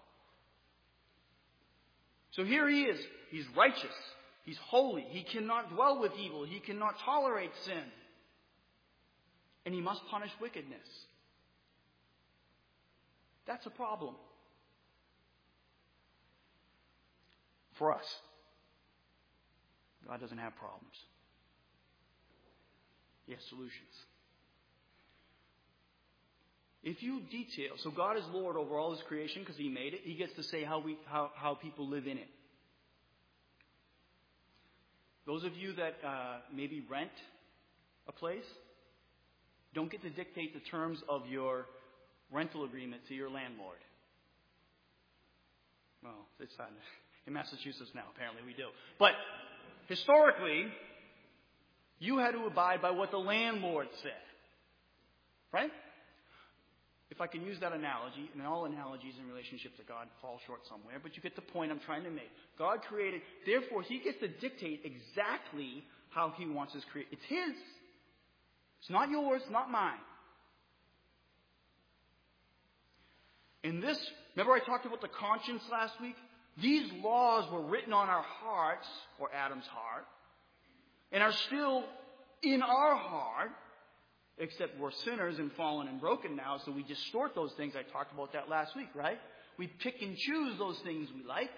Speaker 1: So here he is. He's righteous. He's holy. He cannot dwell with evil. He cannot tolerate sin. And he must punish wickedness. That's a problem for us. God doesn't have problems. He has solutions. If you detail, so God is Lord over all His creation because He made it. He gets to say how we how, how people live in it. Those of you that uh, maybe rent a place don't get to dictate the terms of your rental agreement to your landlord. Well, it's not in Massachusetts now. Apparently, we do. But historically, you had to abide by what the landlord said, right? If I can use that analogy, and all analogies in relationship to God fall short somewhere, but you get the point I'm trying to make. God created, therefore He gets to dictate exactly how He wants His creation. It's His. It's not yours, not mine. In this, remember I talked about the conscience last week? These laws were written on our hearts, or Adam's heart, and are still in our heart. Except we're sinners and fallen and broken now, so we distort those things. I talked about that last week, right? We pick and choose those things we like.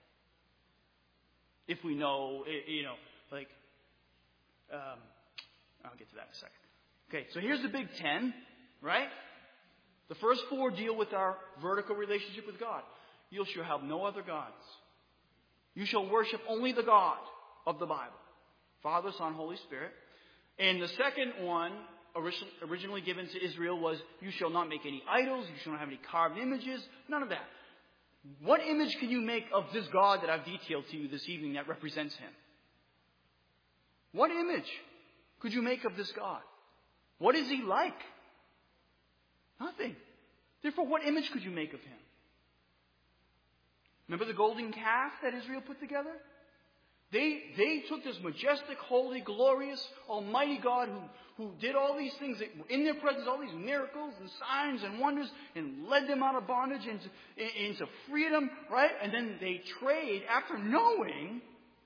Speaker 1: If we know, you know, like, um, I'll get to that in a second. Okay, so here's the Big Ten, right? The first four deal with our vertical relationship with God. You shall have no other gods. You shall worship only the God of the Bible. Father, Son, Holy Spirit. And the second one, originally given to Israel, was you shall not make any idols, you shall not have any carved images, none of that. What image can you make of this God that I've detailed to you this evening that represents Him? What image could you make of this God? What is He like? Nothing. Therefore, what image could you make of Him? Remember the golden calf that Israel put together? They, they took this majestic, holy, glorious, almighty God who, who did all these things that, in their presence, all these miracles and signs and wonders, and led them out of bondage into, into freedom, right? And then they trade, after knowing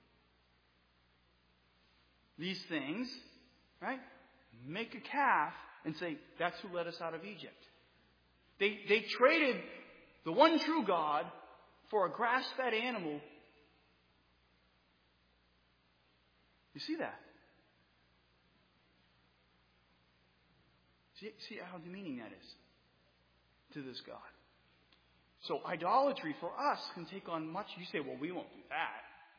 Speaker 1: these things, right? Make a calf and say, that's who led us out of Egypt. They, they traded the one true God for a grass-fed animal. You see that? See, see how demeaning that is to this God. So idolatry for us can take on much. You say, well, we won't do that.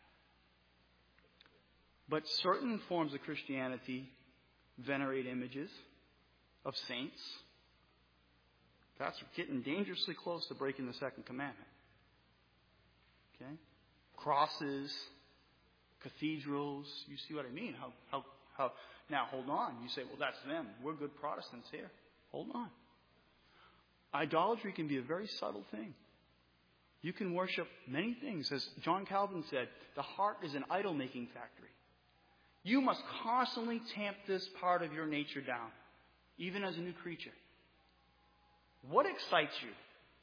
Speaker 1: But certain forms of Christianity venerate images of saints. That's getting dangerously close to breaking the second commandment. Okay? Crosses. Cathedrals, you see what I mean? How, how, how? Now, hold on. You say, well, that's them. We're good Protestants here. Hold on. Idolatry can be a very subtle thing. You can worship many things. As John Calvin said, the heart is an idol-making factory. You must constantly tamp this part of your nature down, even as a new creature. What excites you?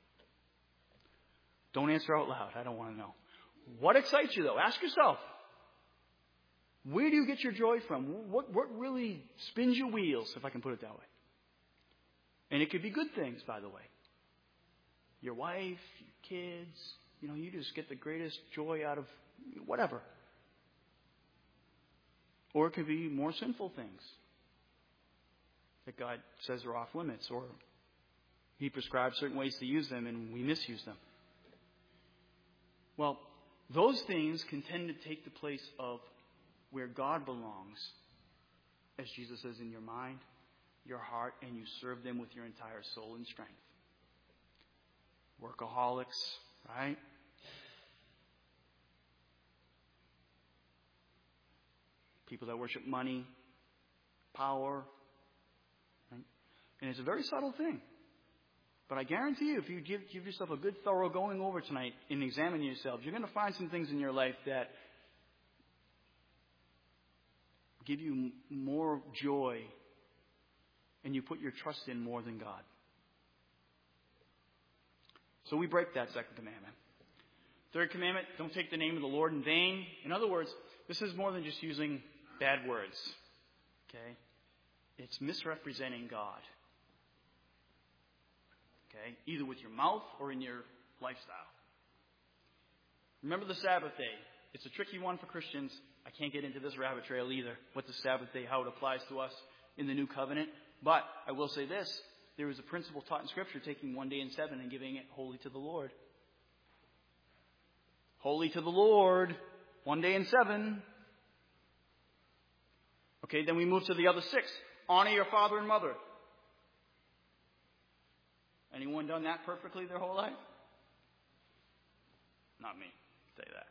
Speaker 1: Don't answer out loud. I don't want to know. What excites you, though? Ask yourself. Where do you get your joy from? What, what really spins your wheels, if I can put it that way? And it could be good things, by the way. Your wife, your kids, you know, you just get the greatest joy out of whatever. Or it could be more sinful things that God says are off limits, or He prescribes certain ways to use them and we misuse them. Well, those things can tend to take the place of where God belongs, as Jesus says, in your mind, your heart, and you serve them with your entire soul and strength. Workaholics, right? People that worship money, power, right? And it's a very subtle thing. But I guarantee you, if you give, give yourself a good thorough going over tonight and examine yourself, you're going to find some things in your life that give you more joy, and you put your trust in more than God. So we break that second commandment. Third commandment, don't take the name of the Lord in vain. In other words, this is more than just using bad words. Okay? It's misrepresenting God. Okay? Either with your mouth or in your lifestyle. Remember the Sabbath day. It's a tricky one for Christians. I can't get into this rabbit trail either, what the Sabbath day, how it applies to us in the new covenant. But I will say this. there is a principle taught in Scripture, taking one day in seven and giving it wholly to the Lord. Holy to the Lord, one day in seven. Okay, then we move to the other six. Honor your father and mother. Anyone done that perfectly their whole life? Not me. Say that.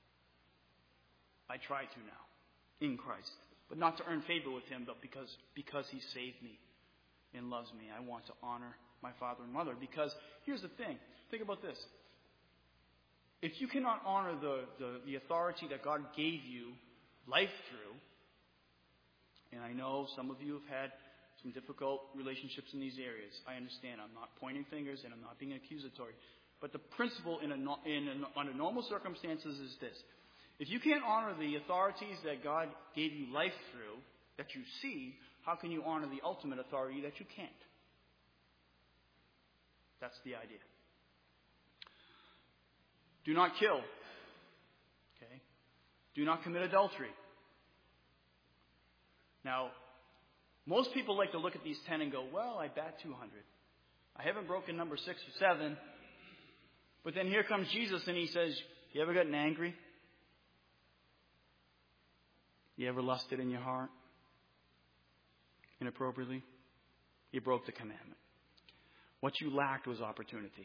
Speaker 1: I try to now, in Christ. But not to earn favor with Him, but because, because He saved me and loves me. I want to honor my father and mother. Because here's the thing. Think about this. If you cannot honor the, the, the authority that God gave you life through, and I know some of you have had some difficult relationships in these areas. I understand. I'm not pointing fingers and I'm not being accusatory. But the principle in a, in a, under normal circumstances is this. If you can't honor the authorities that God gave you life through, that you see, how can you honor the ultimate authority that you can't? That's the idea. Do not kill. Okay? Do not commit adultery. Now, most people like to look at these ten and go, well, I bat two hundred. I haven't broken number six or seven. But then here comes Jesus and He says, you ever gotten angry? You ever lusted in your heart? Inappropriately? You broke the commandment. What you lacked was opportunity.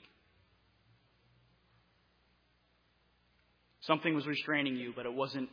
Speaker 1: Something was restraining you, but it wasn't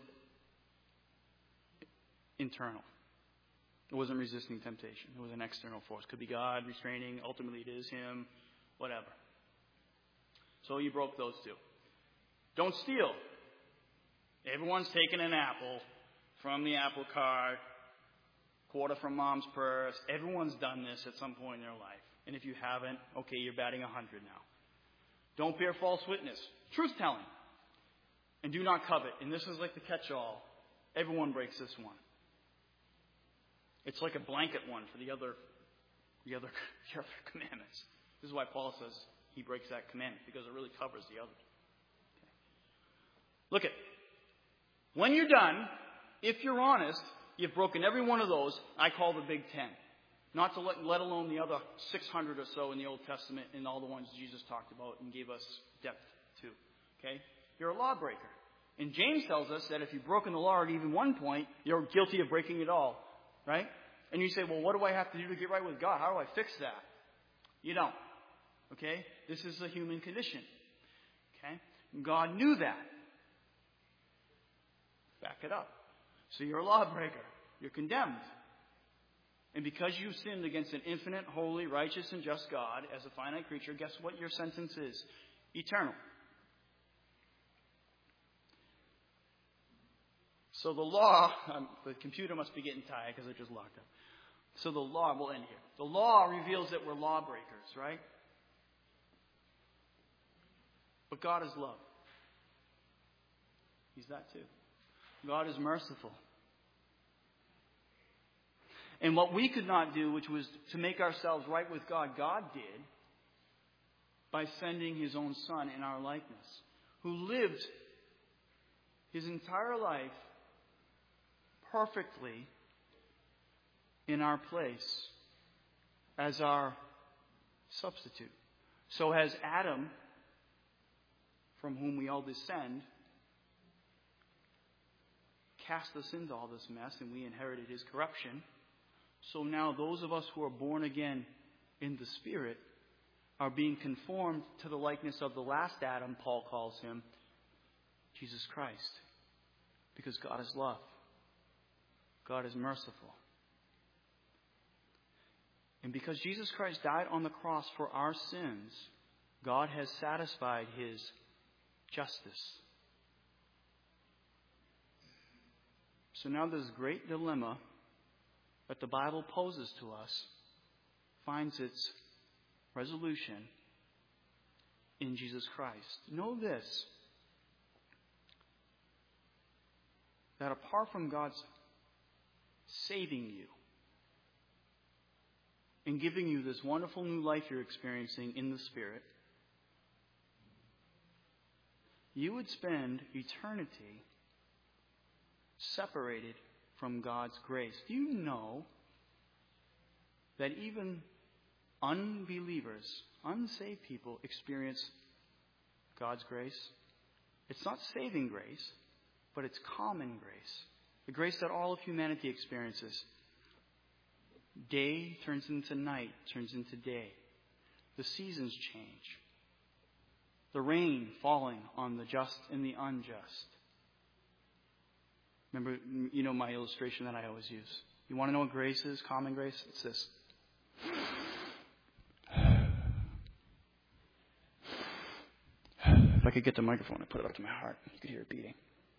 Speaker 1: internal. It wasn't resisting temptation. It was an external force. Could be God restraining. Ultimately, it is Him. Whatever. So you broke those two. Don't steal. Everyone's taken an apple from the apple cart, quarter from mom's purse. Everyone's done this at some point in their life. And if you haven't, okay, you're batting one hundred now. Don't bear false witness. Truth-telling. And do not covet. And this is like the catch-all. Everyone breaks this one. It's like a blanket one for the other, the other, the other commandments. This is why Paul says he breaks that commandment, because it really covers the others. Okay. Look at, when you're done, if you're honest, you've broken every one of those. I call the Big Ten. Not to let, let alone the other six hundred or so in the Old Testament and all the ones Jesus talked about and gave us depth to. Okay? You're a lawbreaker. And James tells us that if you've broken the law at even one point, you're guilty of breaking it all. Right? And you say, well, what do I have to do to get right with God? How do I fix that? You don't. Okay? This is a human condition. Okay? And God knew that. Back it up. So you're a lawbreaker. You're condemned. And because you sinned against an infinite, holy, righteous, and just God as a finite creature, guess what your sentence is? Eternal. So the law, um, the computer must be getting tired because it just locked up. So the law, we'll end here. The law reveals that we're lawbreakers, right? But God is love. He's that too. God is merciful. And what we could not do, which was to make ourselves right with God, God did by sending His own Son in our likeness, who lived His entire life perfectly in our place as our substitute. So as Adam, from whom we all descend, cast us into all this mess and we inherited his corruption, so now those of us who are born again in the Spirit are being conformed to the likeness of the last Adam, Paul calls him, Jesus Christ. Because God is love. God is merciful. And because Jesus Christ died on the cross for our sins, God has satisfied His justice. So now this great dilemma that the Bible poses to us finds its resolution in Jesus Christ. Know this, that apart from God's saving you and giving you this wonderful new life you're experiencing in the Spirit, you would spend eternity separated from God's grace. Do you know that even unbelievers, unsaved people experience God's grace. It's not saving grace, but it's common grace. The grace that all of humanity experiences. Day turns into night, turns into day. The seasons change. The rain falling on the just and the unjust. Remember, you know my illustration that I always use. You want to know what grace is, common grace? It's this. If I could get the microphone and put it up to my heart, you could hear it beating.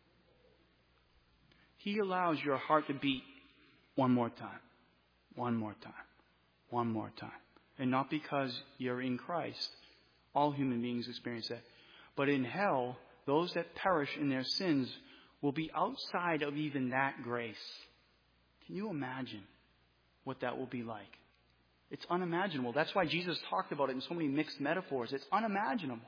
Speaker 1: He allows your heart to beat one more time, one more time, one more time. And not because you're in Christ. All human beings experience that. But in hell, those that perish in their sins will be outside of even that grace. Can you imagine what that will be like? It's unimaginable. That's why Jesus talked about it in so many mixed metaphors. It's unimaginable.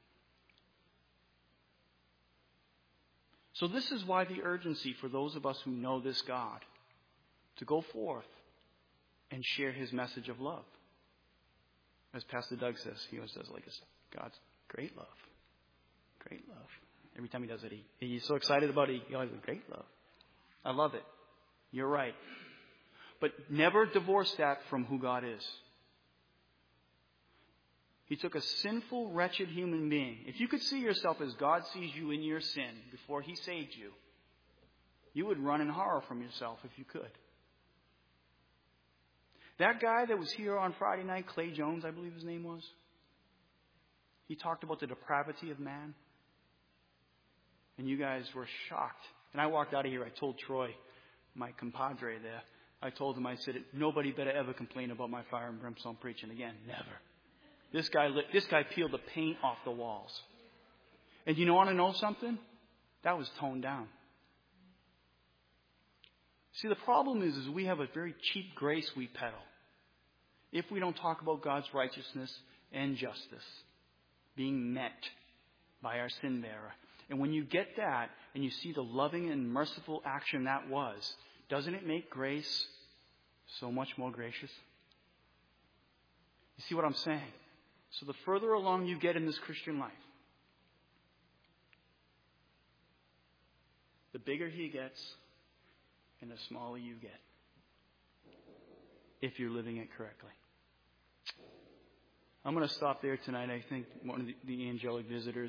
Speaker 1: So this is why the urgency for those of us who know this God to go forth and share his message of love. As Pastor Doug says, he always does like this, God's great love. Great love. Every time he does it, he, he's so excited about it. He always says, great love. I love it. You're right. But never divorce that from who God is. He took a sinful, wretched human being. If you could see yourself as God sees you in your sin before he saved you, you would run in horror from yourself if you could. That guy that was here on Friday night, Clay Jones, I believe his name was, he talked about the depravity of man. And you guys were shocked. And I walked out of here, I told Troy, my compadre there, I told him, I said, nobody better ever complain about my fire and brimstone preaching again. Never. This guy, this guy peeled the paint off the walls. And you want to know something? That was toned down. See, the problem is, is we have a very cheap grace we peddle. If we don't talk about God's righteousness and justice being met by our sin bearer. And when you get that and you see the loving and merciful action that was, doesn't it make grace so much more gracious? You see what I'm saying? So the further along you get in this Christian life, the bigger he gets and the smaller you get. If you're living it correctly. I'm going to stop there tonight. I think one of the, the angelic visitors